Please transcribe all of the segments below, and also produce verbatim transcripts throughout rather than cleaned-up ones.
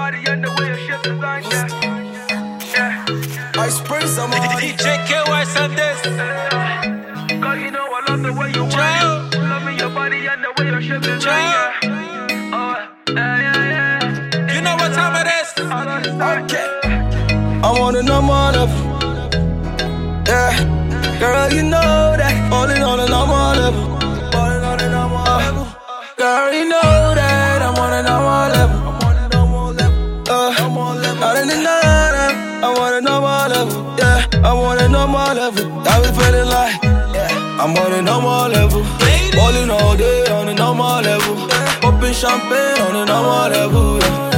body and the way your shit design, yeah. Yeah. I spray some on D J K Y Sundays. Cause you know I love the way you want it. Love me your body and the way your shit design, yeah. Oh, yeah, yeah, yeah. You know what time it is? Okay. I wanna know more of yeah. Girl, you know that. All in on a normal level. All in on a normal level. Girl, you know that. I'm on a normal level. I'm on a normal level. Uh, out in the night, I want a normal level. Yeah, I want a normal level. I be feeling like, yeah, I'm on a normal level. Ballin' all day on a normal level. Poppin' champagne on a normal level. Yeah.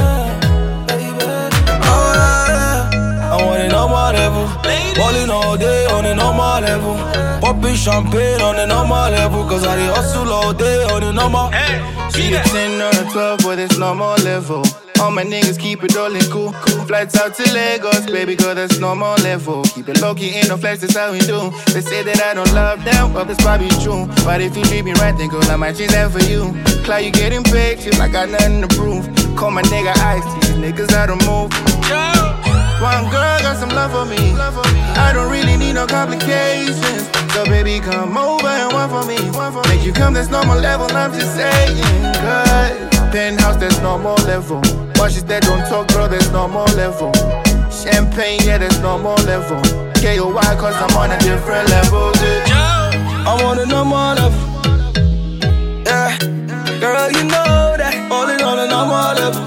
I want a normal level. Ballin' all day on a normal level. Poppin' champagne on a normal level. Cause I dey hustle all day on a normal. Hey, Be a ten or a twelve for this normal level. All my niggas keep it all in cool. Flights out to Lagos, baby girl, that's normal level. Keep it low key, ain't no flex, that's how we do. They say that I don't love them, but that's probably true. But if you treat me right, then girl, I might change that for you. Cloud, you getting pictures, I got nothing to prove. Call my nigga Ice, these niggas I don't move. One girl got some love for me. I don't really need no complications. So baby, come over and one for me. Make you come, that's normal level, I'm just saying. Good. Penthouse, that's normal level. Watches that don't talk, girl, that's normal level. Champagne, yeah, that's normal level. K O Y, cause I'm on a different level, yeah. I'm on a normal level. Yeah, girl, you know that. All in on a normal level.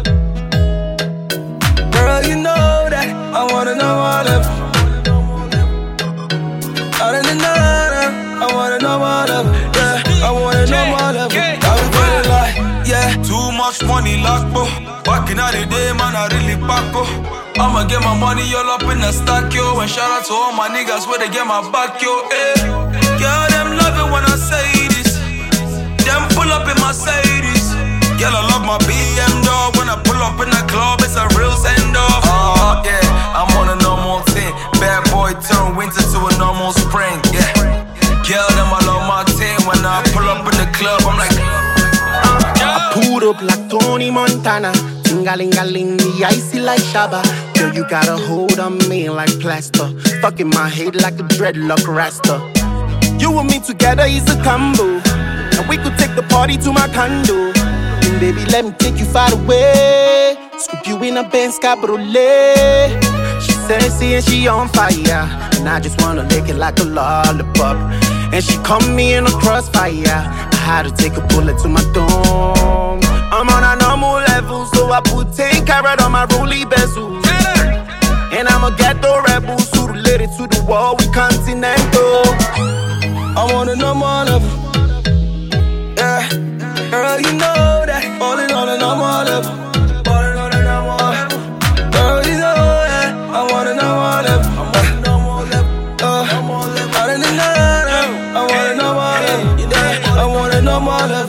Girl, you know that. I want a normal level. Out in the night, I want a normal level. Yeah, I want a normal level. I be feeling like, yeah. Too much money, lock, bro. Back in the day, man, I really pack, oh. I'ma get my money all up in the stack, yo. And shout out to all my niggas where they get my back, yo. Eh. Girl, them love it when I say this. Them pull up in Mercedes. Girl, I love my B M dog. When I pull up in the club, it's a real send-off. Oh, yeah, I'm on a normal thing. Bad boy turn winter to a normal spring, yeah. Girl, them I love my team. When I pull up in the club, I'm like, I pulled up like Tony Montana. Ting-a-ling-a-ling, me icy like Shabba. Girl, you got a hold on me like plaster. Stuck in my head like a dreadlock rasta. You and me together is a combo. And we could take the party to my condo. And baby, let me take you far away. Scoop you in a Benz Cabriolet. She sexy and she on fire. And I just wanna lick it like a lollipop. And she caught me in a crossfire. I had to take a bullet to my dome. I'm on a normal level, so I put ten carat on my rollie bezels. And I'm a ghetto rebel, so related to the wall, we continental. I want a normal level. Yeah, girl, you know that. All in on a normal level. All in on a normal level. Girl, you know that. I want a normal level. I want a normal level. Uh, out in the night, I want a normal level. Yeah, I want a normal level.